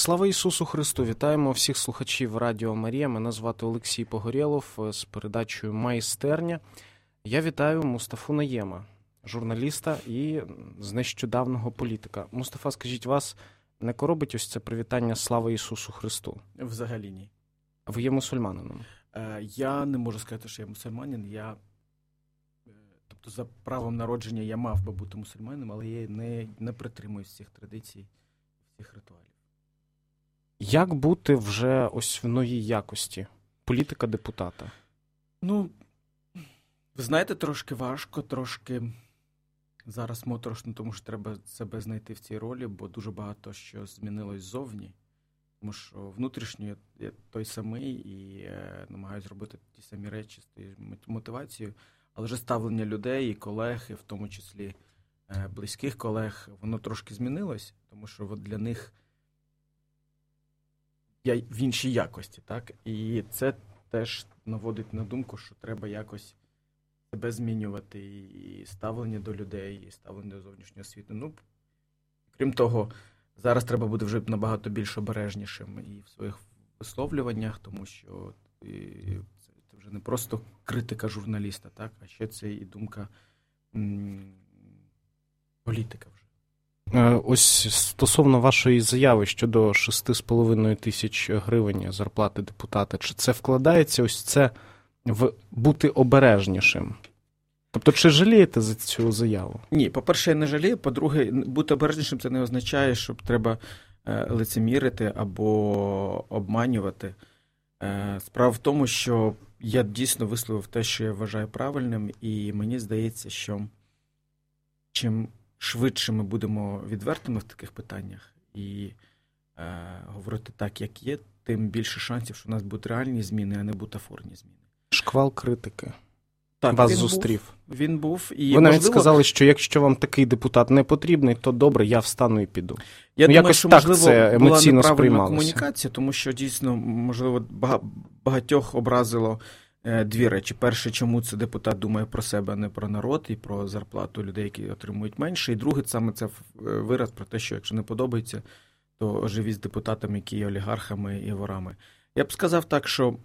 Слава Ісусу Христу! Вітаємо всіх слухачів Радіо Марія. Мене звати Олексій Погорєлов з передачею «Майстерня». Я вітаю Мустафу Наєма, журналіста і з нещодавнього політика. Мустафа, скажіть, вас не коробить ось це привітання «Слава Ісусу Христу»? Взагалі ні. Ви є мусульманином? Я не можу сказати, що я мусульманин. Тобто за правом народження я мав би бути мусульманином, але я не притримуюсь всіх традицій, всіх ритуалів. Як бути вже ось в новій якості політика-депутата? Ну, ви знаєте, трошки важко, трошки зараз моторошно, тому що треба себе знайти в цій ролі, бо дуже багато що змінилось ззовні. Тому що внутрішньо я той самий і намагаюся робити ті самі речі з тією мотивацією, але вже ставлення людей і колег, і в тому числі близьких колег, воно трошки змінилось, тому що от для них я в іншій якості, так? І це теж наводить на думку, що треба якось себе змінювати, і ставлення до людей, і ставлення до зовнішнього світу. Ну, крім того, зараз треба бути вже набагато більш обережнішим і в своїх висловлюваннях, тому що це вже не просто критика журналіста, так? А ще це і думка політика вже. Ось стосовно вашої заяви щодо 6,5 тисяч гривень зарплати депутата, чи це вкладається ось це в бути обережнішим? Тобто, чи жалієте за цю заяву? Ні, по-перше, я не жалію, по-друге, бути обережнішим це не означає, що треба лицемірити або обманювати. Справа в тому, що я дійсно висловив те, що я вважаю правильним, і мені здається, що чим швидше ми будемо відвертими в таких питаннях і говорити так, як є, тим більше шансів, що у нас будуть реальні зміни, а не бутафорні зміни. Шквал критики. Так, вас зустрів. Він був. І, ви навіть сказали, що якщо вам такий депутат не потрібний, то добре, я встану і піду. Я думаю, якось що, так можливо, це емоційно була неправильна сприймалося. Комунікація, тому що, дійсно, можливо, багатьох образило дві речі. Перше, чому це депутат думає про себе, а не про народ і про зарплату людей, які отримують менше. І друге, саме це вираз про те, що якщо не подобається, то живі з депутатами, які є олігархами і ворами. Я б сказав так, що,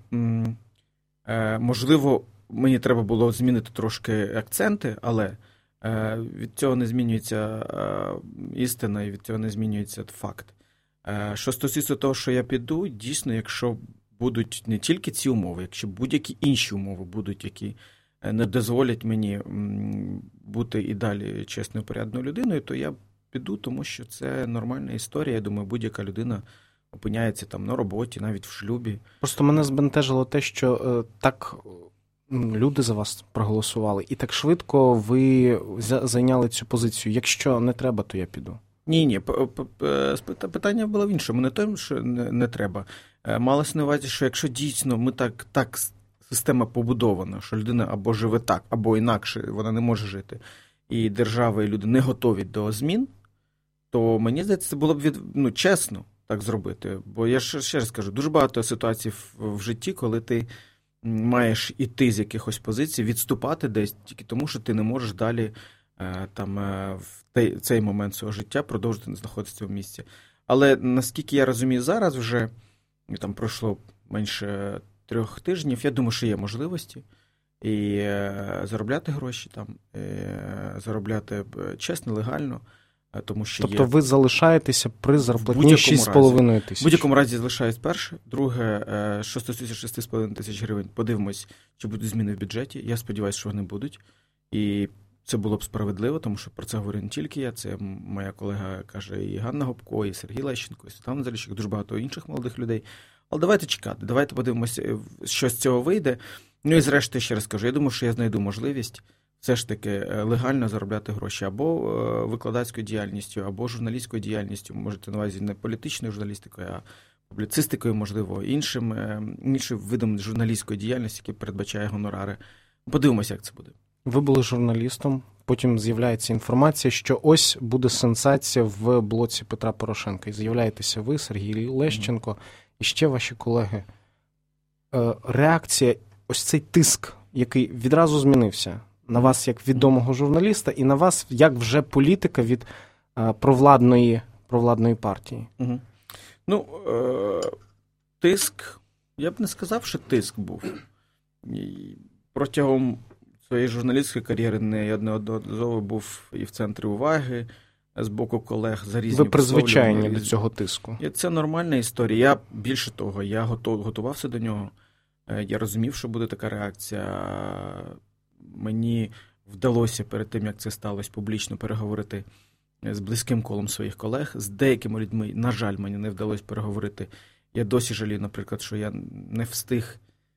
можливо, мені треба було змінити трошки акценти, але від цього не змінюється істина і від цього не змінюється факт. Що стосується того, що я піду, дійсно, якщо будуть не тільки ці умови, якщо будь-які інші умови будуть, які не дозволять мені бути і далі чесною, порядною людиною, то я піду, тому що це нормальна історія. Я думаю, будь-яка людина опиняється там на роботі, навіть в шлюбі. Просто мене збентежило те, що так люди за вас проголосували, і так швидко ви зайняли цю позицію. Якщо не треба, то я піду. Ні. Питання було в іншому. Не тому, що не треба. Малося на увазі, що якщо дійсно ми так система побудована, що людина або живе так, або інакше вона не може жити, і держава, і люди не готові до змін, то мені здається, це було б чесно так зробити. Бо я ще раз кажу, дуже багато ситуацій в житті, коли ти маєш іти з якихось позицій, відступати десь тільки тому, що ти не можеш далі в цей момент свого життя продовжити знаходитися в цьому місці. Але наскільки я розумію зараз вже, там пройшло менше 3 тижнів, я думаю, що є можливості і заробляти гроші там, заробляти чесно, легально. Тому що тобто ви залишаєтеся при зарплатні 6,5 тисяч? В будь-якому разі залишаюсь перше. Друге, що стосується 6,5 тисяч гривень, подивимось, чи будуть зміни в бюджеті. Я сподіваюся, що вони будуть. І це було б справедливо, тому що про це говорю не тільки я, це моя колега каже і Ганна Гопко, і Сергій Лещенко, і Світлана Заліщук, дуже багато інших молодих людей. Але давайте чекати, давайте подивимося, що з цього вийде. Ну і зрештою, ще раз кажу, я думаю, що я знайду можливість все ж таки легально заробляти гроші або викладацькою діяльністю, або журналістською діяльністю, можете на увазі не політичною журналістикою, а публіцистикою, можливо, іншим видом журналістської діяльності, який передбачає гонорари. Подивимося, як це буде. Ви були журналістом, потім з'являється інформація, що ось буде сенсація в блоці Петра Порошенка. І з'являєтеся ви, Сергій Лещенко, і ще ваші колеги. Реакція, ось цей тиск, який відразу змінився на вас як відомого журналіста і на вас як вже політика від провладної партії. Тиск, я б не сказав, що тиск був. Протягом своєї журналістської кар'єри неодноразово був і в центрі уваги з боку колег за різні Ви призвичайні до цього тиску. І це нормальна історія. Більше того, я готувався до нього. Я розумів, що буде така реакція. Мені вдалося перед тим, як це сталося, публічно переговорити з близьким колом своїх колег. З деякими людьми, на жаль, мені не вдалося переговорити. Я досі жалію, наприклад, що я не встиг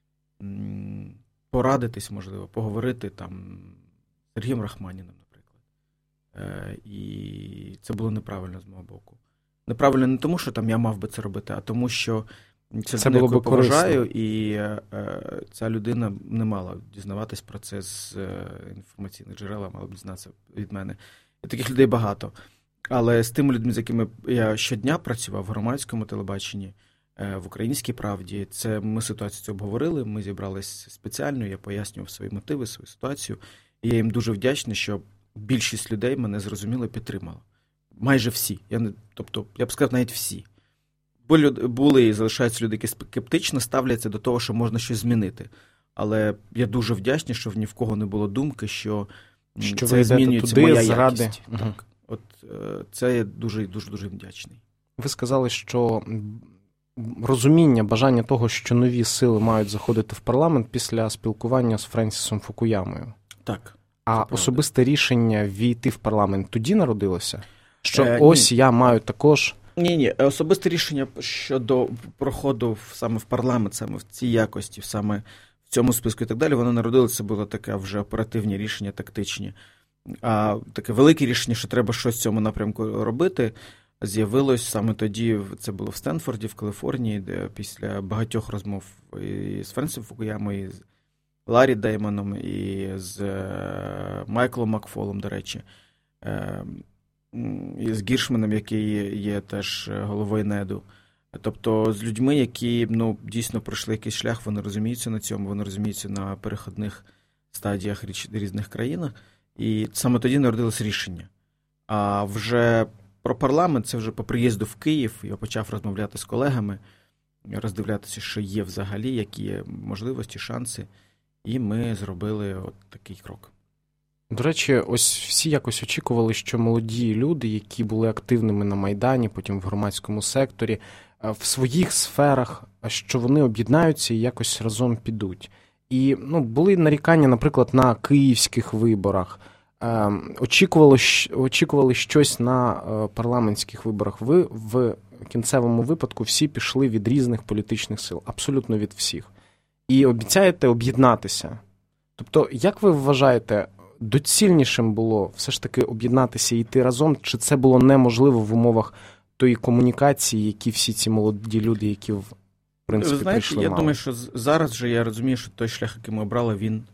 порадитись, можливо, поговорити там з Сергієм Рахманіним, наприклад. І це було неправильно з мого боку. Неправильно не тому, що там я мав би це робити, а тому, що це людина, яку я поважаю, і ця людина не мала дізнаватись про це з інформаційних джерел, мала б дізнатися від мене. І таких людей багато. Але з тими людьми, з якими я щодня працював в громадському телебаченні, в «Українській правді», ми ситуацію цю обговорили, ми зібрались спеціально, я пояснював свої мотиви, свою ситуацію. І я їм дуже вдячний, що більшість людей мене зрозуміло підтримала. Майже всі. Я б сказав, навіть всі. Були і залишаються люди, які скептично ставляться до того, що можна щось змінити. Але я дуже вдячний, що ні в кого не було думки, що це змінюється моя якість. Так. Це я дуже вдячний. Ви сказали, що розуміння, бажання того, що нові сили мають заходити в парламент після спілкування з Френсісом Фукуямою. Так. А особисте рішення війти в парламент тоді народилося? Що ось я маю також... Ні. Особисте рішення щодо проходу саме в парламент, саме в цій якості, саме в цьому списку і так далі, воно народилося, було таке вже оперативні рішення, тактичні. А таке велике рішення, що треба щось в цьому напрямку робити, з'явилось саме тоді, це було в Стенфорді, в Каліфорнії, де після багатьох розмов і з Френсісом Фукуямою, і з Ларрі Деймоном, і з Майклом Макфолом, до речі, і з Гіршманом, який є теж головою НЕДу. Тобто з людьми, які дійсно пройшли якийсь шлях, вони розуміються на цьому, вони розуміються на переходних стадіях різних країнах. І саме тоді народилось рішення. А вже про парламент, це вже по приїзду в Київ, я почав розмовляти з колегами, роздивлятися, що є взагалі, які є можливості, шанси, і ми зробили от такий крок. До речі, ось всі якось очікували, що молоді люди, які були активними на Майдані, потім в громадському секторі, в своїх сферах, що вони об'єднаються і якось разом підуть. І були нарікання, наприклад, на київських виборах. Очікували щось на парламентських виборах. Ви в кінцевому випадку всі пішли від різних політичних сил, абсолютно від всіх. І обіцяєте об'єднатися. Тобто, як ви вважаєте, доцільнішим було все ж таки об'єднатися і йти разом, чи це було неможливо в умовах тої комунікації, які всі ці молоді люди, які в принципі ви знаєте, прийшли, я мали? думаю, що зараз вже я розумію, що той шлях, який ми обрали, він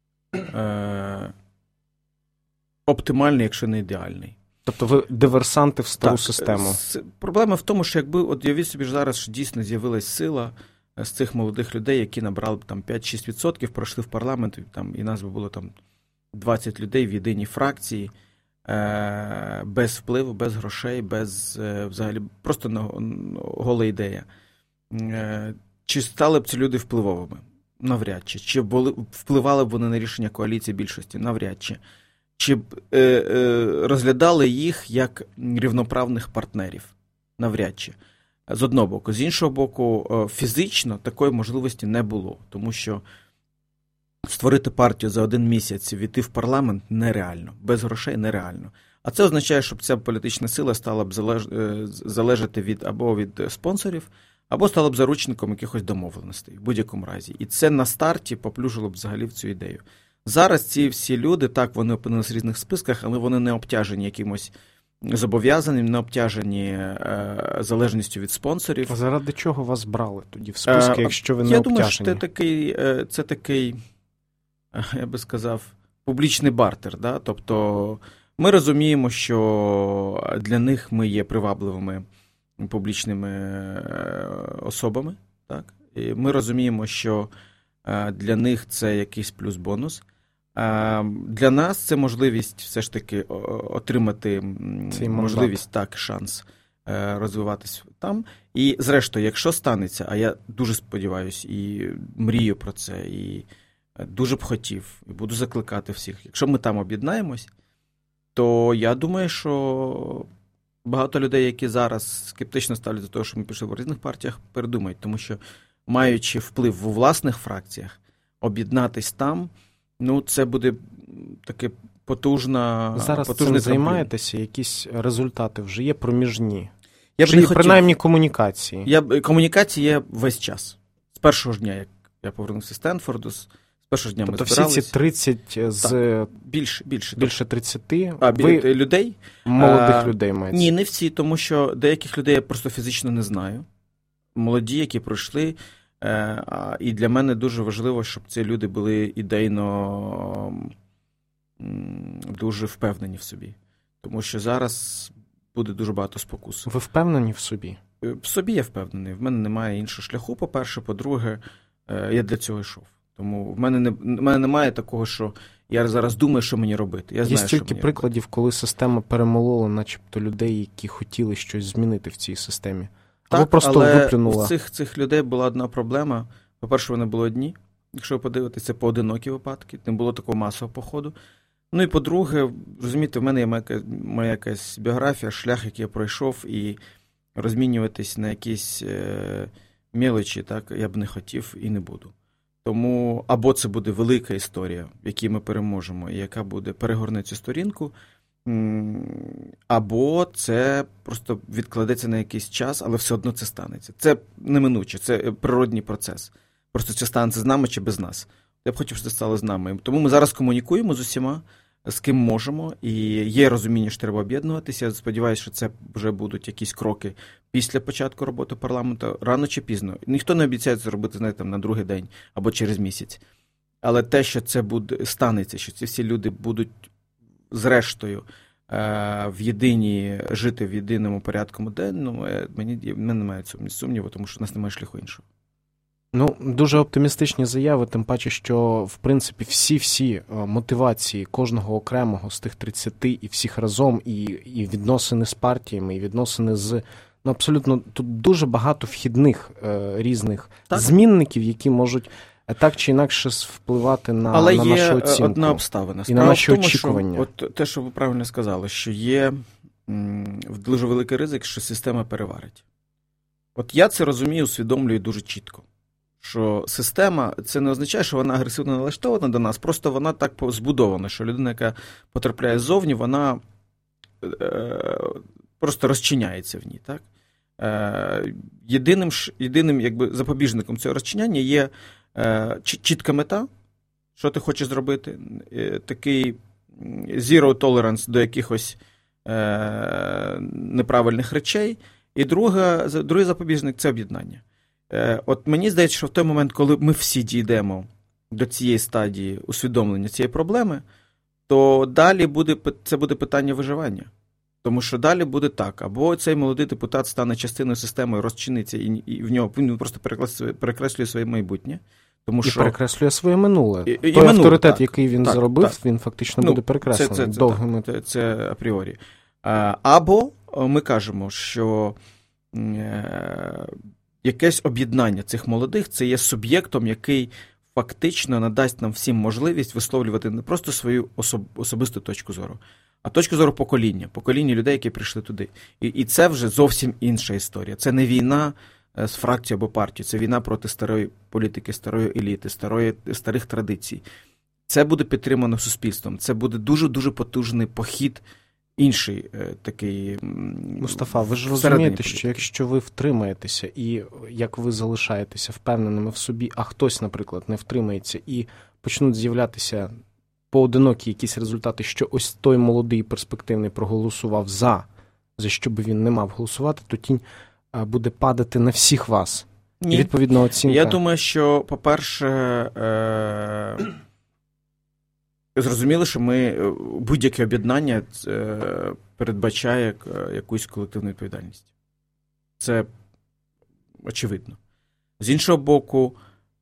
оптимальний, якщо не ідеальний. Тобто ви диверсанти в стару систему. Проблема в тому, що якби, от уявіть собі зараз, що дійсно з'явилась сила з цих молодих людей, які набрали там 5-6%, пройшли в парламент, і нас би було там 20 людей в єдиній фракції, без впливу, без грошей, без взагалі просто гола ідея. Чи стали б ці люди впливовими? Навряд чи. Чи впливали б вони на рішення коаліції більшості? Навряд чи. Чи б розглядали їх як рівноправних партнерів? Навряд чи. З одного боку. З іншого боку, фізично такої можливості не було. Тому що створити партію за 1 місяць, війти в парламент нереально. Без грошей нереально. А це означає, щоб ця політична сила стала б залежати або від спонсорів, або стала б заручником якихось домовленостей в будь-якому разі. І це на старті поплюжило б взагалі в цю ідею. Зараз ці всі люди, так, вони опинилися в різних списках, але вони не обтяжені якимось зобов'язанням, не обтяжені залежністю від спонсорів. А заради чого вас брали тоді в списки, якщо ви не обтяжені? Я думаю, що це такий, я би сказав, публічний бартер. Да? Тобто ми розуміємо, що для них ми є привабливими публічними особами. Так? І ми розуміємо, що для них це якийсь плюс-бонус. Для нас це можливість все ж таки отримати можливість, так, шанс розвиватись там. І, зрештою, якщо станеться, а я дуже сподіваюся і мрію про це, і дуже б хотів, і буду закликати всіх, якщо ми там об'єднаємось, то я думаю, що багато людей, які зараз скептично ставлять до того, що ми пішли в різних партіях, передумають, тому що, маючи вплив у власних фракціях, об'єднатись там, це буде таке Зараз цим займаєтеся, якісь результати вже є проміжні? Принаймні комунікації? Комунікації є весь час. З першого ж дня, як я повернувся з Стенфорду, з першого ж дня ми збирались. Тобто всі ці 30 з... Більше 30 людей? Молодих людей маєте? Ні, не всі, тому що деяких людей я просто фізично не знаю. Молоді, які пройшли. І для мене дуже важливо, щоб ці люди були ідейно дуже впевнені в собі. Тому що зараз буде дуже багато спокус. Ви впевнені в собі? В собі я впевнений. В мене немає іншого шляху, по-перше. По-друге, я для цього йшов. Тому в мене немає такого, що я зараз думаю, що мені робити. Я знаю, стільки прикладів, коли система перемолола начебто людей, які хотіли щось змінити в цій системі. Або так, просто але виплюнула. У цих людей була одна проблема. По-перше, вони були одні. Якщо ви подивитеся, це поодинокі випадки. Не було такого масового походу. І по-друге, розумієте, в мене є моя якась біографія, шлях, який я пройшов, і розмінюватись на якісь мелочі, так, я б не хотів і не буду. Тому або це буде велика історія, в якій ми переможемо, і яка буде перегорне цю сторінку, або це просто відкладеться на якийсь час, але все одно це станеться. Це неминуче, це природній процес. Просто це станеться з нами чи без нас. Я б хотів, щоб це стало з нами. Тому ми зараз комунікуємо з усіма, з ким можемо, і є розуміння, що треба об'єднуватися. Я сподіваюся, що це вже будуть якісь кроки після початку роботи парламенту, рано чи пізно. Ніхто не обіцяє це робити, знаєте, на другий день або через місяць. Але те, що це станеться, що ці всі люди будуть зрештою жити в єдиному порядку денному, в мене немає цього сумніву, тому що у нас немає шляху іншого. Дуже оптимістичні заяви, тим паче, що, в принципі, всі мотивації кожного окремого з тих 30 і всіх разом, і відносини з партіями, і відносини з... абсолютно, тут дуже багато вхідних різних змінників, які можуть так чи інакше впливати на нашу оцінку. Але є одна обставина. І на наші очікування. От те, що ви правильно сказали, що є дуже великий ризик, що система переварить. От я це розумію, усвідомлюю дуже чітко. Що система, це не означає, що вона агресивно налаштована до нас, просто вона так збудована, що людина, яка потрапляє ззовні, вона просто розчиняється в ній. Так? Єдиним якби, запобіжником цього розчиняння є чітка мета, що ти хочеш зробити, такий zero tolerance до якихось неправильних речей, і другий запобіжник – це об'єднання. От мені здається, що в той момент, коли ми всі дійдемо до цієї стадії усвідомлення цієї проблеми, то далі це буде питання виживання. Тому що далі буде так, або цей молодий депутат стане частиною системи, розчиниться, і в нього він просто перекреслює своє майбутнє. Тому що... перекреслює своє минуле. Той авторитет, так, який він заробив, він фактично буде перекреслений довгими... Це апріорі. Або ми кажемо, що якесь об'єднання цих молодих – це є суб'єктом, який фактично надасть нам всім можливість висловлювати не просто свою особисту точку зору, а точку зору покоління людей, які прийшли туди. І це вже зовсім інша історія. Це не війна з фракцією або партією, це війна проти старої політики, старої еліти, старих традицій. Це буде підтримано суспільством. Це буде дуже-дуже потужний похід інший такий... Мустафа, ви ж розумієте, що якщо ви втримаєтеся і як ви залишаєтеся впевненими в собі, а хтось, наприклад, не втримається і почнуть з'являтися поодинокі якісь результати, що ось той молодий перспективний проголосував за що би він не мав голосувати, то тінь буде падати на всіх вас. Ні. І відповідно оцінка... Я думаю, що, по-перше, зрозуміло, що будь-яке об'єднання передбачає якусь колективну відповідальність. Це очевидно. З іншого боку,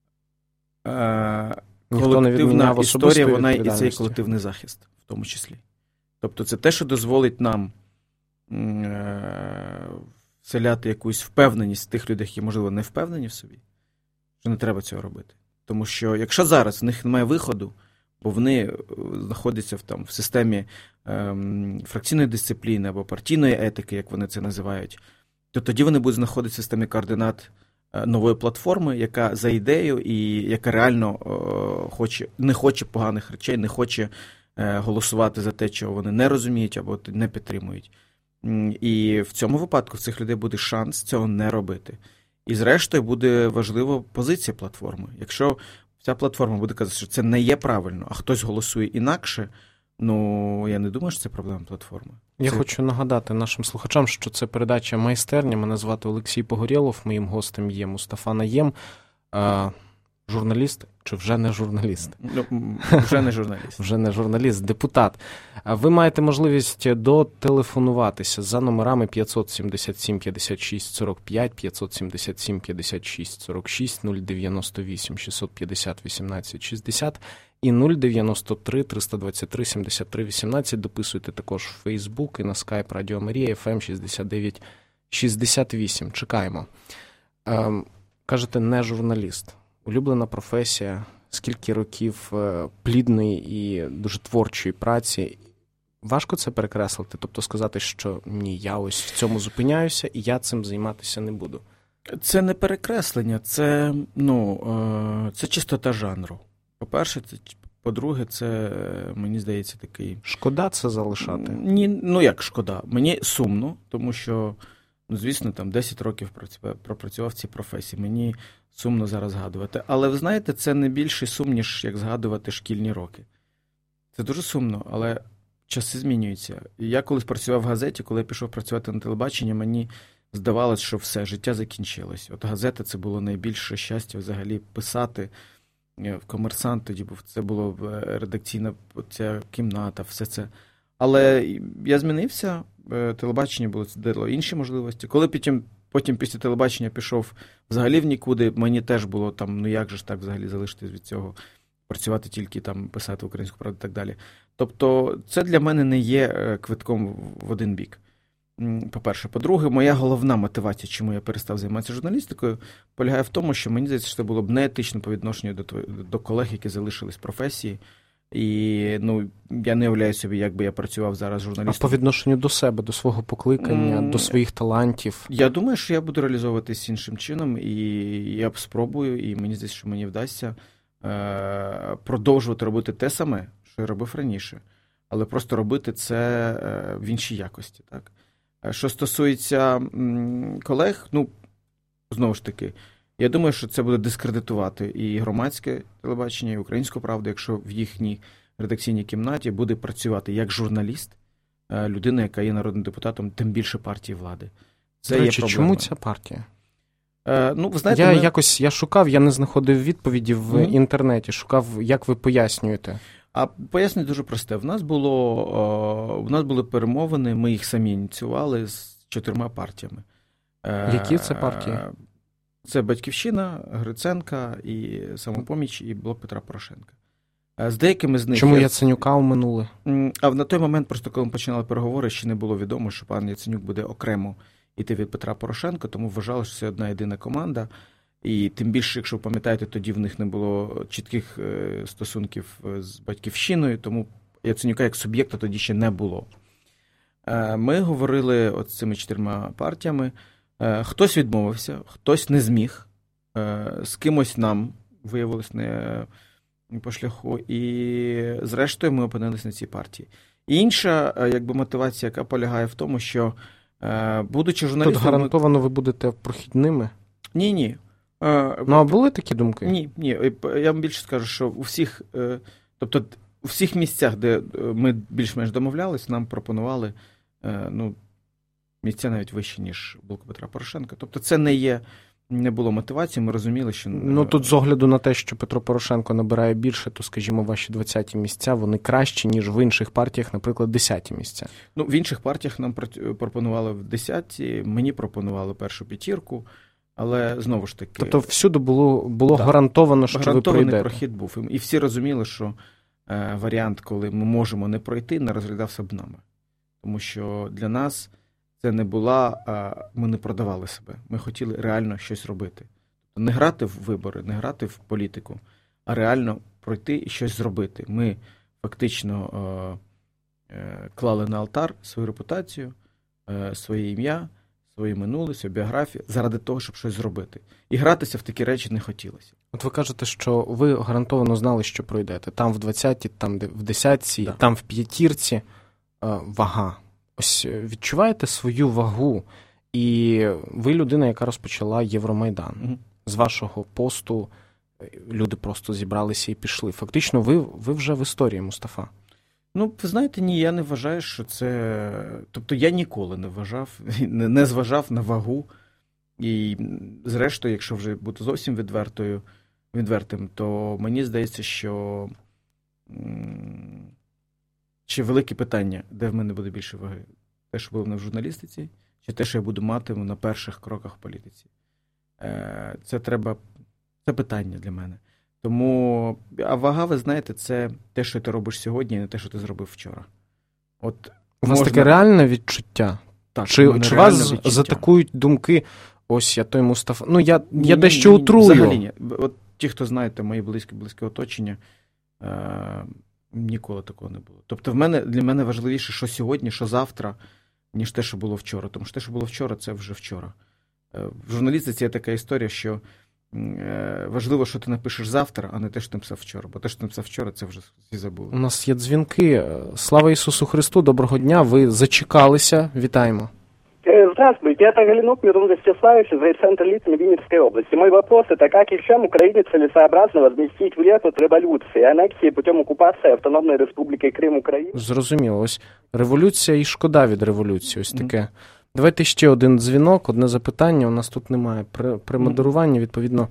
колективна історія, вона і це є колективний захист, в тому числі. Тобто це те, що дозволить нам вселяти якусь впевненість тих людей, які, можливо, не впевнені в собі, що не треба цього робити. Тому що якщо зараз в них немає виходу, бо вони знаходяться в системі фракційної дисципліни або партійної етики, як вони це називають, то тоді вони будуть знаходитися в системі координат нової платформи, яка за ідеєю і яка реально не хоче поганих речей, не хоче голосувати за те, чого вони не розуміють або не підтримують. І в цьому випадку в цих людей буде шанс цього не робити. І зрештою буде важлива позиція платформи. Якщо ця платформа буде казати, що це не є правильно, а хтось голосує інакше, я не думаю, що це проблема платформи. Я хочу нагадати нашим слухачам, що це передача «Майстерня». Мене звати Олексій Погорєлов, моїм гостем є Мустафа Наєм. Журналіст чи вже не журналіст? Вже не журналіст. Вже не журналіст, депутат. Ви маєте можливість дотелефонуватися за номерами 577 56 45, 577 56 46, 098 650 18 60 і 093 323 73 18. Дописуйте також в Фейсбук і на Skype Радіо Марія, FM 69 68. Чекаємо. Кажете, не журналіст. Улюблена професія, скільки років плідної і дуже творчої праці. Важко це перекреслити? Тобто сказати, що ні, я ось в цьому зупиняюся і я цим займатися не буду. Це не перекреслення, це чистота жанру. По-перше, по-друге, це, мені здається, такий... Шкода це залишати? Ні, як шкода? Мені сумно, тому що, звісно, 10 років пропрацював в цій професії. Мені сумно зараз згадувати. Але, ви знаєте, це не більший сум, ніж як згадувати шкільні роки. Це дуже сумно, але часи змінюються. Я колись працював в газеті, коли я пішов працювати на телебаченні, мені здавалось, що все, життя закінчилось. От газета – це було найбільше щастя взагалі писати. В «Комерсант» тоді був, це була редакційна ця кімната, все це. Але я змінився, телебачення дало інші можливості. Коли потім після телебачення пішов взагалі в нікуди, мені теж було як же ж так взагалі залишитись від цього, працювати тільки писати українську правду і так далі. Тобто це для мене не є квитком в один бік. По-перше. По-друге, моя головна мотивація, чому я перестав займатися журналістикою, полягає в тому, що мені здається, що це було б неетично по відношенню до колег, які залишились в професії. І я не уявляю собі, як би я працював зараз журналістом. А по відношенню до себе, до свого покликання, до своїх талантів? Я думаю, що я буду реалізовуватись іншим чином, і я спробую, і мені здається, що мені вдасться продовжувати робити те саме, що я робив раніше. Але просто робити це в іншій якості, так? Що стосується колег, знову ж таки, я думаю, що це буде дискредитувати і громадське телебачення, і українську правду, якщо в їхній редакційній кімнаті буде працювати як журналіст, людина, яка є народним депутатом, тим більше партії влади. Це до речі, є проблема. Чому ця партія? Ви знаєте, я шукав, я не знаходив відповіді в інтернеті, шукав, як ви пояснюєте. А пояснення дуже просте. В нас були перемовини, ми їх самі ініціювали з 4 партіями. Які це партії? Це «Батьківщина», Гриценка, і «Самопоміч», і «Блок Петра Порошенка». З деякими з них... Чому Яценюка оминули? А на той момент, просто коли ми починали переговори, ще не було відомо, що пан Яценюк буде окремо йти від Петра Порошенка, тому вважали, що це одна єдина команда. І тим більше, якщо ви пам'ятаєте, тоді в них не було чітких стосунків з «Батьківщиною», тому Яценюка як суб'єкта тоді ще не було. Ми говорили з цими 4 партіями. Хтось відмовився, хтось не зміг. З кимось нам виявилось не по шляху. І зрештою ми опинилися на цій партії. Інша мотивація, яка полягає в тому, що будучи журналістом... Тут гарантовано ви будете прохідними? Ні. А були такі думки? Ні. Я вам більше скажу, що у всіх місцях, де ми більш-менш домовлялись, нам пропонували місця навіть вищі, ніж Блок Петра Порошенка. Тобто це не було мотивації, ми розуміли, що... Тут з огляду на те, що Петро Порошенко набирає більше, то, скажімо, ваші 20-ті місця, вони кращі, ніж в інших партіях, наприклад, 10-ті місця. В інших партіях нам пропонували в 10-ті, мені пропонували першу 5-ку, але знову ж таки... Тобто всюди було гарантовано, що ви пройдете. Гарантований прохід був. І всі розуміли, що варіант, коли ми можемо не пройти, не розглядався б нами. Тому що для нас це не була, ми не продавали себе. Ми хотіли реально щось робити. Не грати в вибори, не грати в політику, а реально пройти і щось зробити. Ми фактично клали на алтар свою репутацію, своє ім'я, своє минуле, свою біографію, заради того, щоб щось зробити. І гратися в такі речі не хотілося. От ви кажете, що ви гарантовано знали, що пройдете. Там в 20-ті, там в 10-ці, да. Там в 5-ці вага. Ось відчуваєте свою вагу, і ви людина, яка розпочала Євромайдан. Угу. З вашого посту люди просто зібралися і пішли. Фактично, ви вже в історії, Мустафа. Ну, ви знаєте, ні, я не вважаю, що це... Тобто я ніколи не вважав, не зважав на вагу. І зрештою, якщо вже бути зовсім відвертим, то мені здається, що ще велике питання, де в мене буде більше ваги. Те, що було в журналістиці, чи те, що я буду мати на перших кроках в політиці. Це питання для мене. Тому, а вага, ви знаєте, це те, що ти робиш сьогодні, а не те, що ти зробив вчора. От у вас таке реальне відчуття? Так, чи вас затакують думки, ось я той Мустафа, я дещо утрую. Взагалі ні. От ті, хто знаєте, моє близьке оточення, ніколи такого не було. Тобто для мене важливіше, що сьогодні, що завтра, ніж те, що було вчора. Тому що те, що було вчора, це вже вчора. В журналістиці є така історія, що важливо, що ти напишеш завтра, а не те, що ти написав вчора. Бо те, що ти написав вчора, це вже всі забули. У нас є дзвінки. Слава Ісусу Христу, доброго дня. Ви зачекалися. Вітаємо. Здравствуйте, это Галинок Мирон Ростиславович из райцентра лицами Винницкой области. Мой вопрос – это как и в чем Украине целесообразно возместить вред от революции, аннексии путем оккупации Автономной Республики Крим України? Зрозуміло. Ось революція і шкода від революції. Ось таке. Давайте ще один дзвінок, одне запитання. У нас тут немає премодерування, відповідно.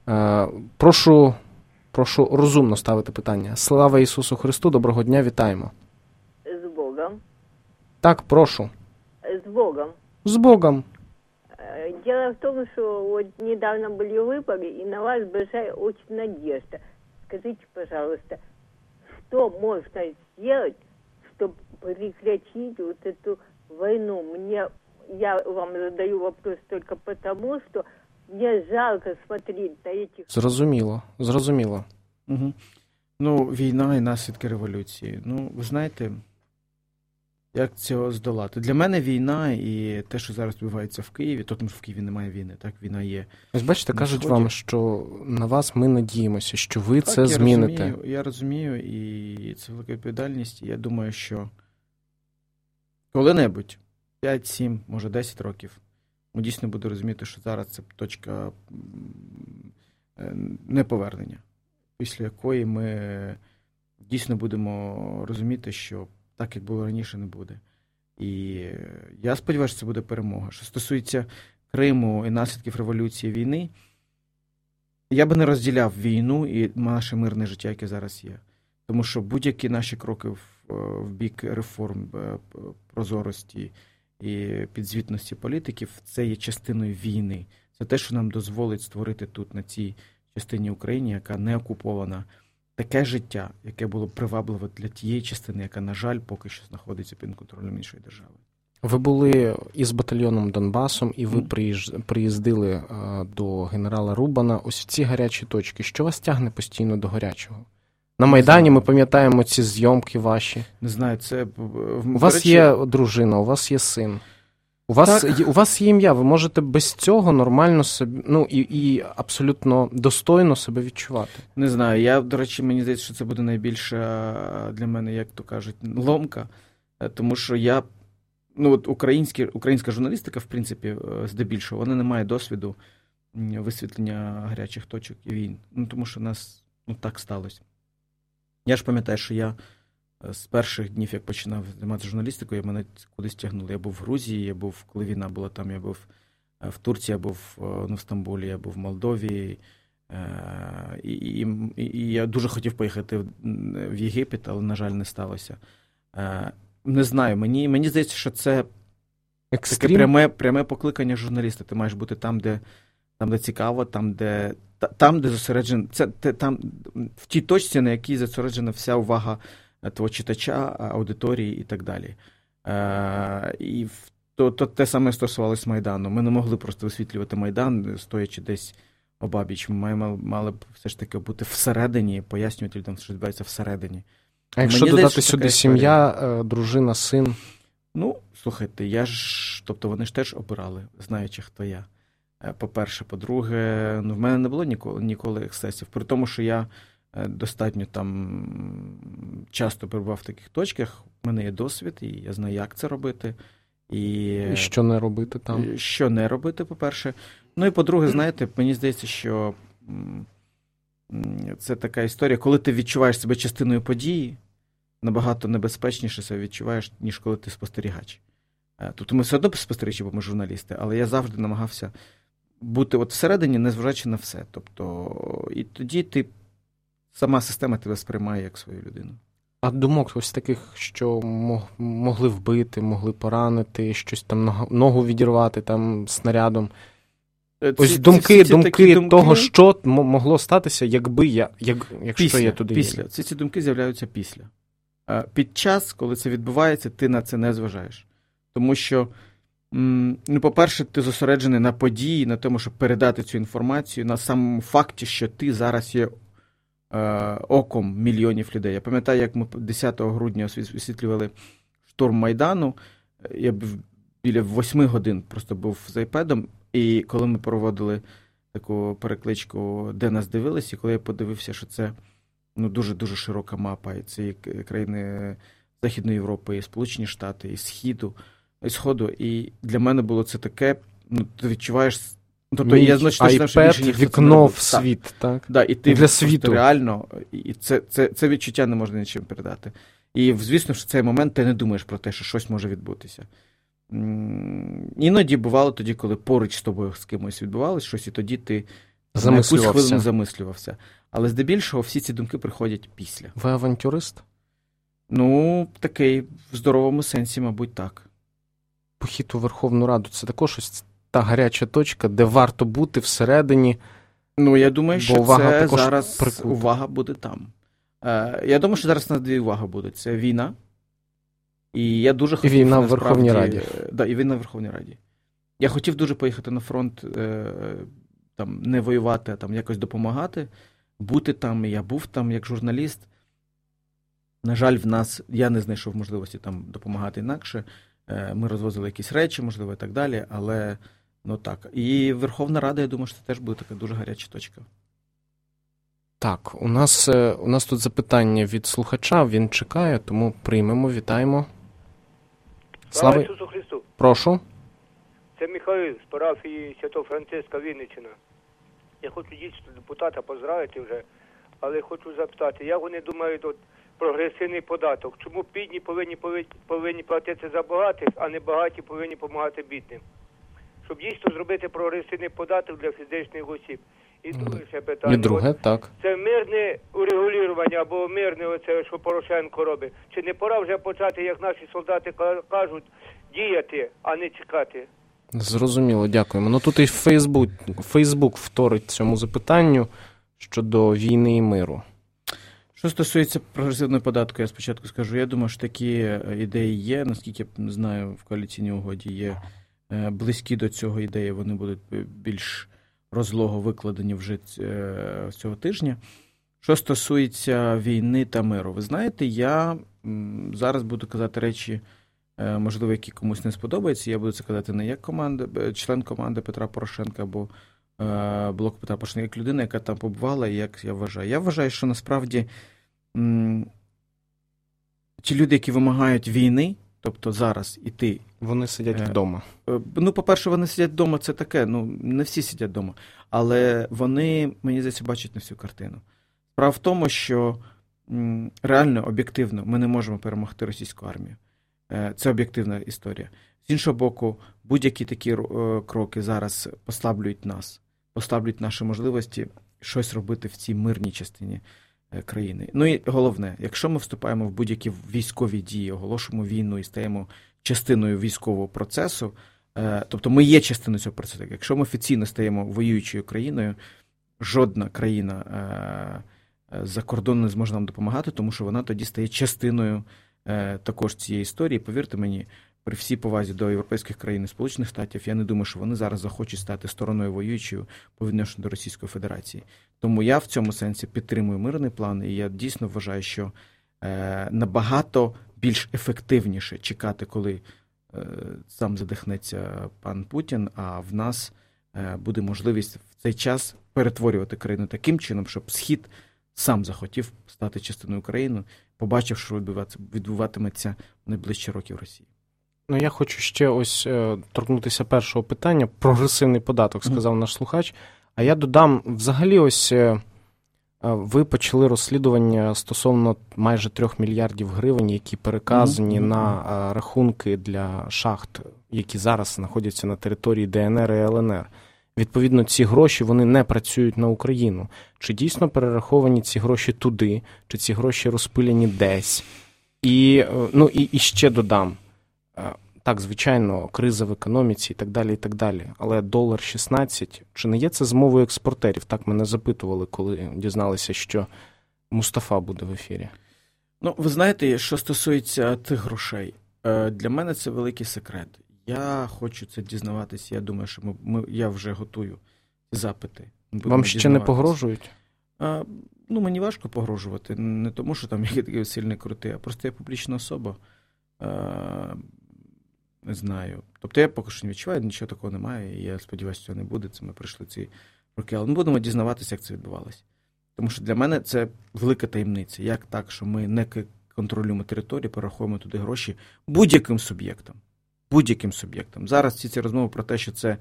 Прошу розумно ставити питання. Слава Ісусу Христу, доброго дня, вітаємо. З Богом. Так, прошу. С Богом. С Богом. Дело в том, что вот недавно были выборы, и на вас большая очень надежда. Скажите, пожалуйста, что можно сделать, чтобы прекратить вот эту войну? Я вам задаю вопрос только потому, что мне жалко смотреть на этих... Зрозуміло. Угу. Війна і наслідки революції. Ви знаєте... Як цього здолати? Для мене війна і те, що зараз відбувається в Києві, тому що в Києві немає війни, так, війна є. Ось бачите, кажуть вам, що на вас ми надіємося, що ви так, це зміните. Я розумію, і це велика відповідальність, і я думаю, що коли-небудь, 5, 7, може 10 років, ми дійсно будемо розуміти, що зараз це точка неповернення, після якої ми дійсно будемо розуміти, що так, як було раніше, не буде. І я сподіваюся, що це буде перемога. Що стосується Криму і наслідків революції, війни, я би не розділяв війну і наше мирне життя, яке зараз є. Тому що будь-які наші кроки в бік реформ, прозорості і підзвітності політиків, це є частиною війни. Це те, що нам дозволить створити тут, на цій частині України, яка не окупована, таке життя, яке було привабливе для тієї частини, яка, на жаль, поки що знаходиться під контролем іншої держави. Ви були із батальйоном Донбасом, і ви приїздили до генерала Рубана. Ось в ці гарячі точки. Що вас тягне постійно до гарячого? На Майдані ми пам'ятаємо ці зйомки ваші. Не знаю, це... У вас є дружина, у вас є син. У вас є ім'я, ви можете без цього нормально собі, і абсолютно достойно себе відчувати. Не знаю, до речі, мені здається, що це буде найбільша для мене, як то кажуть, ломка, тому що українська журналістика, в принципі, здебільшого, вона не має досвіду висвітлення гарячих точок і війн, тому що у нас так сталося. Я ж пам'ятаю, що я з перших днів, як починав займатися журналістикою, мене кудись тягнули. Я був в Грузії, коли війна була там, я був в Турції, я був в Стамбулі, я був в Молдові. І я дуже хотів поїхати в Єгипет, але, на жаль, не сталося. Не знаю, мені здається, що це таке пряме покликання журналіста. Ти маєш бути там, де цікаво, там, де зосереджено, в тій точці, на якій зосереджена вся увага твого читача, аудиторії і так далі. І в то те саме стосувалось Майдану. Ми не могли просто висвітлювати Майдан, стоячи десь обабіч. Ми мали б все ж таки бути всередині, пояснювати людям, що відбувається всередині. А якщо додати сюди сім'я, дружина, син? Ну, слухайте, тобто вони ж теж обирали, знаючи, хто я. По-перше. По-друге, в мене не було ніколи ексцесів. При тому, що я достатньо там часто перебував в таких точках, в мене є досвід, і я знаю, як це робити. І що не робити там? Що не робити, по-перше. Ну і по-друге, знаєте, мені здається, що це така історія, коли ти відчуваєш себе частиною події, набагато небезпечніше себе відчуваєш, ніж коли ти спостерігач. Тобто ми все одно спостерігачі, бо ми журналісти, але я завжди намагався бути от всередині, незважаючи на все. Тобто, і тоді сама система тебе сприймає як свою людину. А думок ось таких, що могли вбити, могли поранити, щось там ногу відірвати там снарядом. Ось думки того, що могло статися, якщо я туди їду. Ці думки з'являються після. Під час, коли це відбувається, ти на це не зважаєш. Тому що, по-перше, ти зосереджений на події, на тому, щоб передати цю інформацію, на самому факті, що ти зараз є оком мільйонів людей. Я пам'ятаю, як ми 10 грудня освітлювали штурм Майдану, я біля 8 годин просто був з айпедом, і коли ми проводили таку перекличку, де нас дивились, і коли я подивився, що це дуже-дуже широка мапа, і це країни Західної Європи, і Сполучені Штати, і Сходу, і для мене було це таке, ти відчуваєш. Тобто я iPad, вікно в світ, так? Да, і ти для світу. Реально, і це відчуття не можна нічим передати. І, звісно, що в цей момент ти не думаєш про те, що щось може відбутися. Іноді бувало тоді, коли поруч з тобою з кимось відбувалось щось, і тоді ти на якусь хвилину замислювався. Але здебільшого всі ці думки приходять після. Ви авантюрист? Такий в здоровому сенсі, мабуть, так. Похід у Верховну Раду – це також ось та гаряча точка, де варто бути всередині. Я думаю, що це зараз прикута. Увага буде там. Я думаю, що зараз у нас дві уваги будуть. Це війна. І я дуже хотів, війна в Верховній Раді. Да, і війна в Верховній Раді. Я хотів дуже поїхати на фронт, там, не воювати, а там якось допомагати, бути там. Я був там як журналіст. На жаль, я не знайшов можливості там допомагати інакше. Ми розвозили якісь речі, можливо, і так далі, але так. І Верховна Рада, я думаю, що це теж буде така дуже гаряча точка. Так, у нас тут запитання від слухача, він чекає, тому приймемо, вітаємо. Слава Ісусу Христу! Прошу. Це Михайло з парафії Святого Франциска, Вінниччина. Я хочу дійсно депутата поздравити вже, але хочу запитати, як вони думають прогресивний податок? Чому бідні повинні платити за багатих, а не багаті повинні допомагати бідним? Щоб дійсно зробити прогресивний податок для фізичних осіб. І друге ще питання. І друге, так. Це мирне урегулювання або мирне оце, що Порошенко робить. Чи не пора вже почати, як наші солдати кажуть, діяти, а не чекати? Зрозуміло, дякуємо. Тут і Фейсбук вторить цьому запитанню щодо війни і миру. Що стосується прогресивного податку, я спочатку скажу, я думаю, що такі ідеї є, наскільки я знаю, в коаліційній угоді є близькі до цього ідеї, вони будуть більш розлого викладені вже цього тижня. Що стосується війни та миру, ви знаєте, я зараз буду казати речі, можливо, які комусь не сподобаються, я буду це казати не як член команди Петра Порошенка або блоку Петра Порошенка, як людина, яка там побувала, і як я вважаю. Я вважаю, що насправді ті люди, які вимагають війни, тобто зараз іти... Вони сидять вдома. По-перше, вони сидять вдома, це таке, не всі сидять вдома, але вони, мені здається, бачать не всю картину. Справа в тому, що реально, об'єктивно, ми не можемо перемогти російську армію. Це об'єктивна історія. З іншого боку, будь-які такі кроки зараз послаблюють нас, послаблюють наші можливості щось робити в цій мирній частині країни. І головне, якщо ми вступаємо в будь-які військові дії, оголошуємо війну і стаємо частиною військового процесу, тобто ми є частиною цього процесу. Якщо ми офіційно стаємо воюючою країною, жодна країна за кордоном не зможе нам допомагати, тому що вона тоді стає частиною також цієї історії. Повірте мені, при всій повазі до європейських країн і Сполучених Штатів, я не думаю, що вони зараз захочуть стати стороною воюючою по відношенню до Російської Федерації. Тому я в цьому сенсі підтримую мирний план, і я дійсно вважаю, що набагато більш ефективніше чекати, коли сам задихнеться пан Путін, а в нас буде можливість в цей час перетворювати країну таким чином, щоб Схід сам захотів стати частиною України, побачив, що відбуватиметься в найближчі роки в Росії. Ну, я хочу ще ось торкнутися першого питання. Прогресивний податок, сказав наш слухач. А я додам, взагалі, ось ви почали розслідування стосовно майже 3 мільярдів гривень, які переказані на рахунки для шахт, які зараз знаходяться на території ДНР і ЛНР. Відповідно, ці гроші, вони не працюють на Україну. Чи дійсно перераховані ці гроші туди, чи ці гроші розпилені десь? І ще додам. Так, звичайно, криза в економіці і так далі, і так далі. Але долар 16, чи не є це змовою експортерів? Так мене запитували, коли дізналися, що Мустафа буде в ефірі. Ну, ви знаєте, що стосується тих грошей, для мене це великий секрет. Я хочу це дізнаватися, я думаю, що я вже готую запити. Вам ще не погрожують? Мені важко погрожувати. Не тому, що там я такий сильний крутий, а просто я публічна особа. Не знаю. Тобто я поки що не відчуваю, нічого такого немає, і я сподіваюся, що не буде. Це ми пройшли ці роки. Але ми будемо дізнаватися, як це відбувалося. Тому що для мене це велика таємниця. Як так, що ми не контролюємо територію, перераховуємо туди гроші будь-яким суб'єктам. Будь-яким суб'єктам. Зараз всі ці розмови про те, що це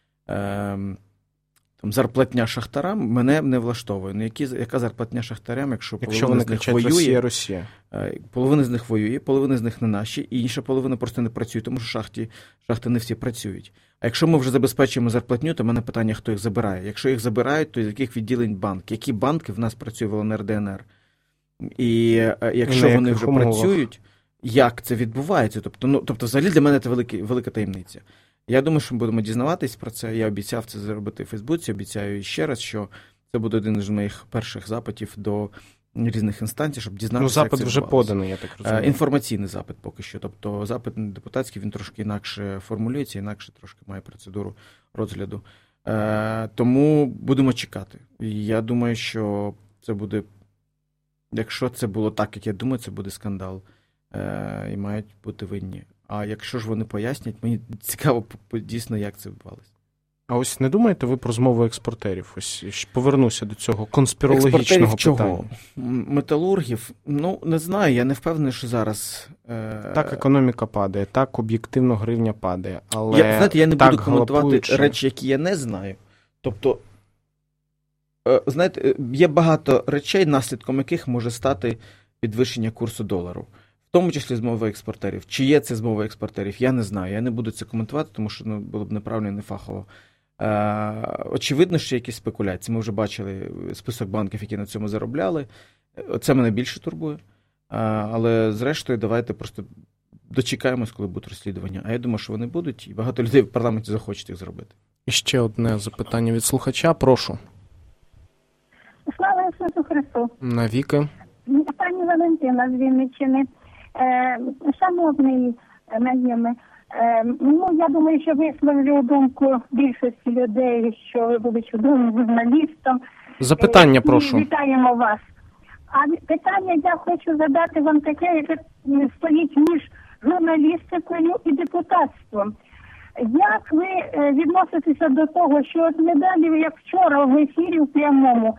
зарплатня шахтарам, мене не влаштовує. Ну, яка зарплатня шахтарям, якщо половина з них воює, Росія. Половина з них воює, половина з них не наші, і інша половина просто не працює, тому що шахти не всі працюють. А якщо ми вже забезпечуємо зарплатню, то в мене питання, хто їх забирає. Якщо їх забирають, то з яких відділень банки? Які банки в нас працюють в ЛНР, ДНР? І якщо вони вже працюють, як це відбувається? Тобто, взагалі для мене це велика таємниця. Я думаю, що ми будемо дізнаватись про це. Я обіцяв це зробити в Фейсбуці, обіцяю ще раз, що це буде один з моїх перших запитів до різних інстанцій, щоб дізнатися, запит як це вже поданий, я так розумію. Інформаційний запит поки що. Тобто запит депутатський, він трошки інакше формулюється, інакше трошки має процедуру розгляду. Тому будемо чекати. І я думаю, що це буде, якщо це було так, як я думаю, це буде скандал. І мають бути винні. А якщо ж вони пояснять, мені цікаво дійсно, як це відбувалося. А ось не думаєте ви про змову експортерів? Ось повернуся до цього конспірологічного питання. Металургів? Не знаю, я не впевнений, що зараз... Так економіка падає, так об'єктивно гривня падає, але я не буду коментувати галопуючи... речі, які я не знаю. Тобто, знаєте, є багато речей, наслідком яких може стати підвищення курсу долару. В тому числі змова експортерів. Чи є це змова експортерів, я не знаю. Я не буду це коментувати, тому що було б неправильно і нефахово. Очевидно, що якісь спекуляції. Ми вже бачили список банків, які на цьому заробляли. Це мене більше турбує. Але зрештою, давайте просто дочекаємось, коли будуть розслідування. А я думаю, що вони будуть, і багато людей в парламенті захочуть їх зробити. І ще одне запитання від слухача. Прошу. Слава Ісусу Христу. Навіки. Пані Валентина з Вінниччини. Шановний Наєме, я думаю, що висловлю думку більшості людей, що ви були чудовим журналістом. Запитання, прошу. Вітаємо вас. А питання я хочу задати вам таке, яке стоїть між журналістикою і депутатством. Як ви відноситеся до того, що от недавно, як вчора в ефірі в прямому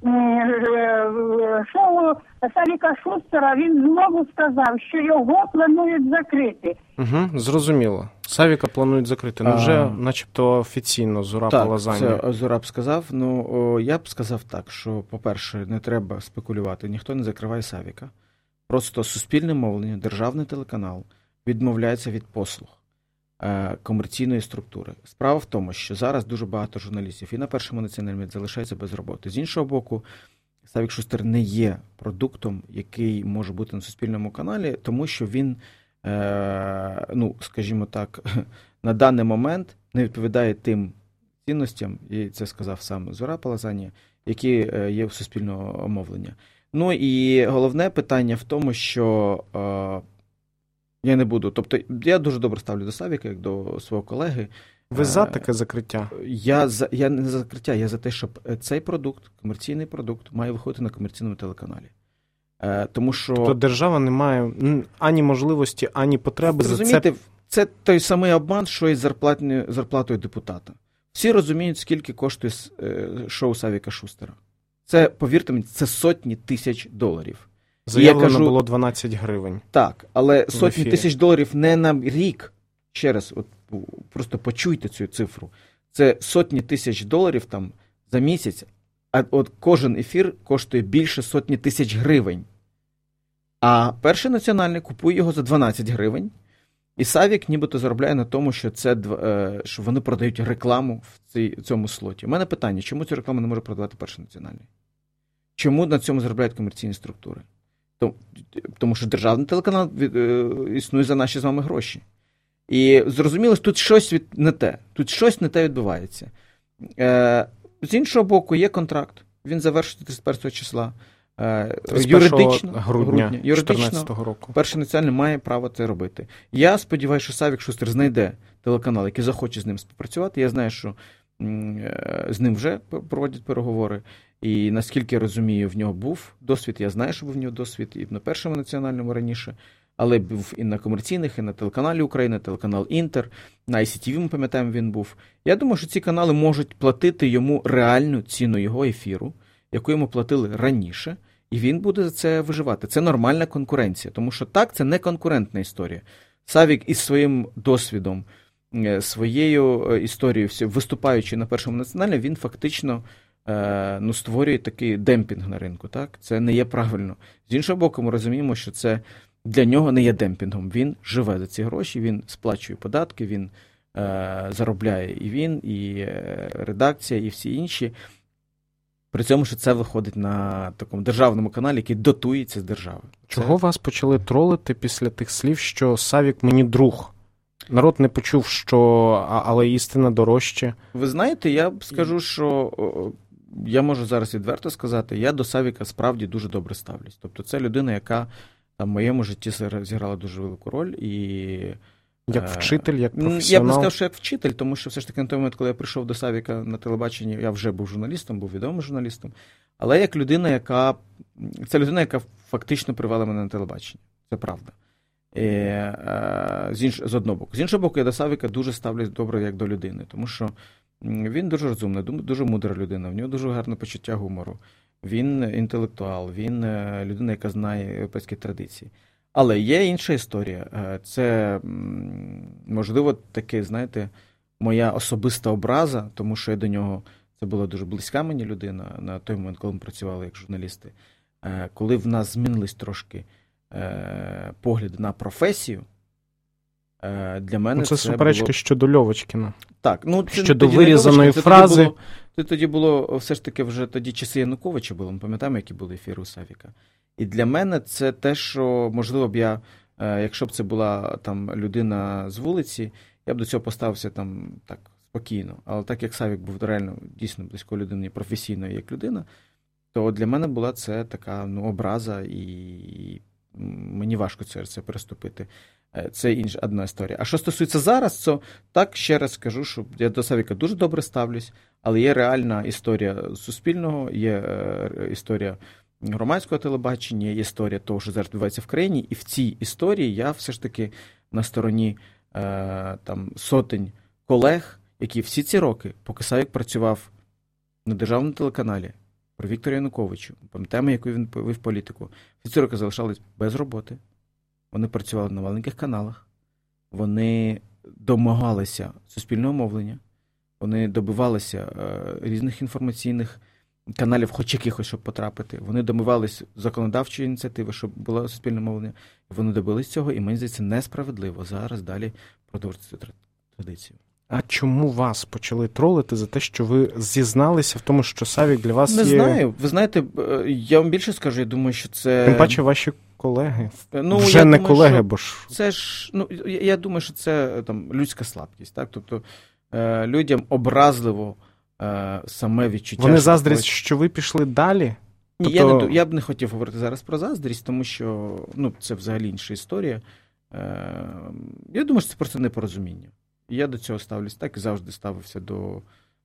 шоу Савіка Шустера, він знову сказав, що його планують закрити. Зрозуміло. Савіка планують закрити. Вже начебто офіційно Зураб Лазані. Так, це Зураб сказав. Я б сказав так, що, по-перше, не треба спекулювати. Ніхто не закриває Савіка. Просто суспільне мовлення, державний телеканал відмовляється від послуг комерційної структури. Справа в тому, що зараз дуже багато журналістів і на Першому національному залишаються без роботи. З іншого боку, Савік Шустер не є продуктом, який може бути на суспільному каналі, тому що він, скажімо так, на даний момент не відповідає тим цінностям, і це сказав сам Зураб Лазані, які є в суспільного мовлення. І головне питання в тому, що Я не буду. Тобто, я дуже добре ставлю до Савіка, як до свого колеги. Ви за таке закриття? Я не за закриття, я за те, щоб цей продукт, комерційний продукт, має виходити на комерційному телеканалі. Тому що... Тобто держава не має ані можливості, ані потреби за це. Це той самий обман, що і з зарплатою депутата. Всі розуміють, скільки коштує шоу Савіка Шустера. Це, повірте мені, це сотні тисяч доларів. Заявлено було 12 гривень. Так, але сотні тисяч доларів не на рік. Ще раз, просто почуйте цю цифру. Це сотні тисяч доларів там за місяць, а от кожен ефір коштує більше сотні тисяч гривень. А Перший національний купує його за 12 гривень, і Савік нібито заробляє на тому, що вони продають рекламу в цьому слоті. У мене питання, чому цю рекламу не може продавати Перший національний? Чому на цьому заробляють комерційні структури? Тому що державний телеканал існує за наші з вами гроші. І зрозуміло, тут щось не те. Тут щось не те відбувається. З іншого боку, є контракт. Він завершиться 31 числа. 31 грудня 2014 року. Перший національний має право це робити. Я сподіваюся, що Савік Шустер знайде телеканал, який захоче з ним співпрацювати. Я знаю, що з ним вже проводять переговори. І наскільки я розумію, в нього був досвід. Я знаю, що був в нього досвід і на Першому національному раніше. Але був і на комерційних, і на телеканалі України, телеканал Інтер, на ICTV, ми пам'ятаємо, він був. Я думаю, що ці канали можуть платити йому реальну ціну його ефіру, яку йому платили раніше, і він буде за це виживати. Це нормальна конкуренція, тому що так, це не конкурентна історія. Савік із своїм досвідом, своєю історією, виступаючи на Першому національному, він фактично створює такий демпінг на ринку. Так? Це не є правильно. З іншого боку, ми розуміємо, що це для нього не є демпінгом. Він живе за ці гроші, він сплачує податки, він заробляє і він, і редакція, і всі інші. При цьому, що це виходить на такому державному каналі, який дотується з держави. Чого вас почали тролити після тих слів, що Савік мені друг? Народ не почув, що але істина дорожче. Ви знаєте, я скажу, що я можу зараз відверто сказати, я до Савіка справді дуже добре ставлюсь. Тобто це людина, яка в моєму житті зіграла дуже велику роль. І як вчитель, як професіонал? Я б не сказав, що як вчитель, тому що все ж таки на той момент, коли я прийшов до Савіка на телебаченні, я вже був журналістом, був відомим журналістом. Але як людина, це людина, яка фактично привела мене на телебачення. Це правда. З одного боку. З іншого боку, я до Савіка дуже ставлюсь добре як до людини, тому що він дуже розумний, дуже мудра людина, в нього дуже гарне почуття гумору. Він інтелектуал, він людина, яка знає європейські традиції. Але є інша історія. Це, можливо, таке, знаєте, моя особиста образа, тому що я до нього, це була дуже близька мені людина на той момент, коли ми працювали як журналісти. Коли в нас змінились трошки погляди на професію, для мене це суперечка було... щодо Льовочкіна. Так, щодо вирізаної фрази. Тоді було все ж таки вже тоді часи Януковича були, ми пам'ятаємо, які були ефіри у Савіка. І для мене це те, що, можливо б я, якщо б це була там людина з вулиці, я б до цього поставився там так спокійно. Але так як Савік був реально дійсно близькою людиною, професійною як людина, то для мене була це така образа, і мені важко це переступити. Це одна історія. А що стосується зараз, то так, ще раз скажу, що я до Савіка дуже добре ставлюсь, але є реальна історія Суспільного, є історія громадського телебачення, є історія того, що зараз відбувається в країні, і в цій історії я все ж таки на стороні там сотень колег, які всі ці роки, поки Савік працював на державному телеканалі, про Віктора Януковича, пам'ятаємо, яку він вів політику, всі ці роки залишались без роботи. Вони працювали на маленьких каналах, вони домагалися суспільного мовлення, вони добивалися різних інформаційних каналів, хоч якихось, щоб потрапити. Вони добивалися законодавчої ініціативи, щоб було суспільне мовлення. Вони добились цього, і мені здається, несправедливо зараз далі продовжити цю традицію. А чому вас почали тролити за те, що ви зізналися в тому, що Савік для вас Не є... знаю. Ви знаєте, я вам більше скажу, я думаю, що це... Тим паче ваші колеги. Вже не думаю, колеги, бо ж... Це ж, я думаю, що це там людська слабкість, так? Тобто людям образливо саме відчуття... Вони заздрять, що ви пішли далі? Ні, я б не хотів говорити зараз про заздрість, тому що це взагалі інша історія. Я думаю, що це просто непорозуміння. І я до цього ставлюсь так і завжди ставився до...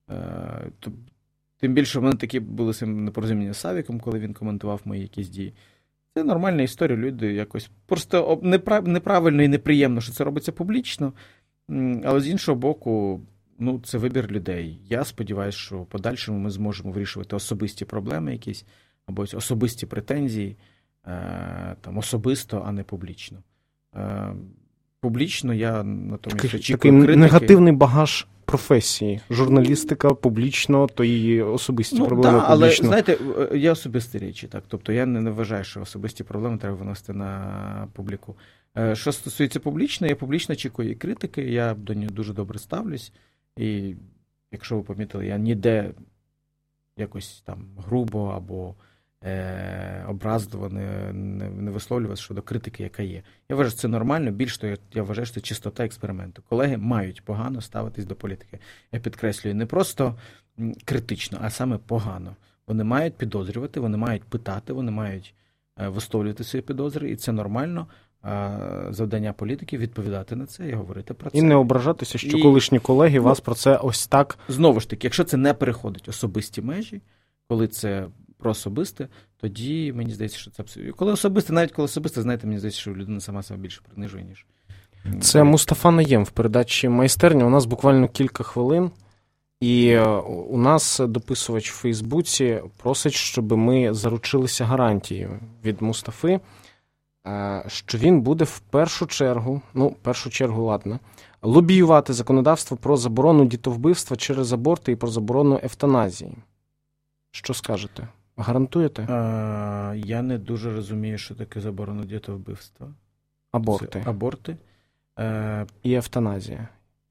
Тим більше в мене такі були непорозуміння з Савіком, коли він коментував мої якісь дії. Це нормальна історія, люди якось просто неправильно і неприємно, що це робиться публічно, але з іншого боку, це вибір людей. Я сподіваюся, що в подальшому ми зможемо вирішувати особисті проблеми якісь, або особисті претензії, особисто, а не публічно. Публічно я натомість очікую критики. Негативний багаж професії. Журналістика публічно, то і особисті проблеми публічно. Але, знаєте, є особисті речі. Так? Тобто я не вважаю, що особисті проблеми треба виносити на публіку. Що стосується публічно, я публічно очікую і критики, я до нього дуже добре ставлюсь. І, якщо ви помітили, я ніде якось там грубо або образливо не висловлювався щодо критики, яка є. Я вважаю, що це нормально, більш того, я вважаю, що це чистота експерименту. Колеги мають погано ставитись до політики. Я підкреслюю, не просто критично, а саме погано. Вони мають підозрювати, вони мають питати, вони мають висловлювати свої підозри, і це нормально. Завдання політиків відповідати на це і говорити про це. І не ображатися, що колишні колеги вас про це ось так... Знову ж таки, якщо це не переходить особисті межі, коли це про особисте, тоді мені здається, що це абсолютно... Навіть коли особисте, знаєте, мені здається, що людина сама себе більше принижує, ніж... Це Мустафа Наєм в передачі «Майстерня». У нас буквально кілька хвилин, і у нас дописувач в Фейсбуці просить, щоб ми заручилися гарантією від Мустафи, що він буде в першу чергу, ладно, лобіювати законодавство про заборону дітовбивства через аборти і про заборону евтаназії. Що скажете? Гарантуєте? Я не дуже розумію, що таке заборона дітовбивства. Аборти. І евтаназія.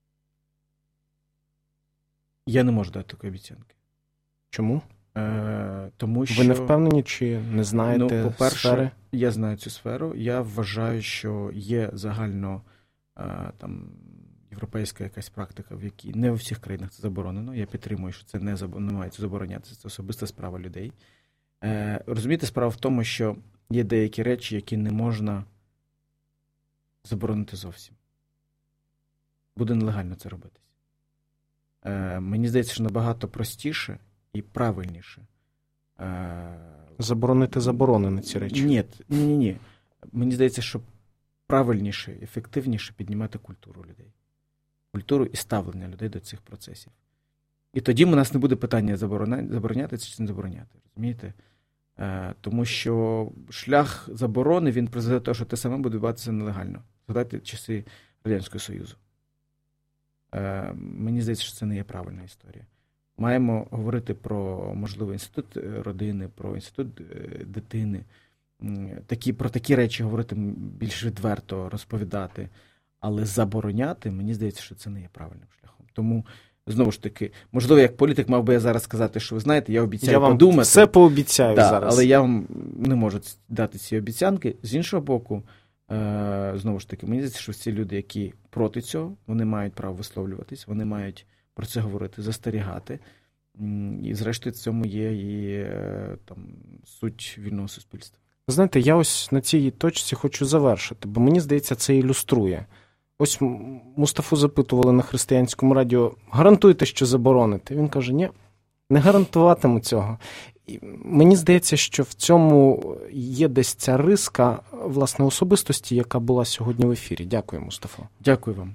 Я не можу дати такої обіцянки. Чому? Тому що... Ви не впевнені, чи не знаєте по-перше, сфери? Я знаю цю сферу. Я вважаю, що є загально європейська якась практика, в якій не у всіх країнах це заборонено. Я підтримую, що це не має заборонятися. Це особиста справа людей. Розумієте, справа в тому, що є деякі речі, які не можна заборонити зовсім. Буде нелегально це робитись. Мені здається, що набагато простіше і правильніше. Заборонити заборонені ці речі. Ні. Мені здається, що правильніше, ефективніше піднімати культуру людей. Культуру і ставлення людей до цих процесів. І тоді у нас не буде питання забороняти це чи не забороняти. Розумієте? Тому що шлях заборони, він призведе до того, що те саме буде відбуватися нелегально. Згадайте часи Радянського Союзу. Мені здається, що це не є правильна історія. Маємо говорити про, можливо, інститут родини, про інститут дитини. Про такі речі говорити більш відверто, розповідати. Але забороняти, мені здається, що це не є правильним шляхом. Тому, знову ж таки, можливо, як політик мав би я зараз сказати, що ви знаєте, я обіцяю подумати. Я вам все пообіцяю зараз. Але я вам не можу дати ці обіцянки. З іншого боку, знову ж таки, мені здається, що всі люди, які проти цього, вони мають право висловлюватись, вони мають про це говорити, застерігати. І, зрештою, в цьому є і суть вільного суспільства. Ви знаєте, я ось на цій точці хочу завершити, бо мені здається, це ілюструє. Ось Мустафу запитували на Християнському радіо, гарантуєте, що забороните? Він каже, ні, не гарантуватиму цього. І мені здається, що в цьому є десь ця риска, власне, особистості, яка була сьогодні в ефірі. Дякую, Мустафа. Дякую вам.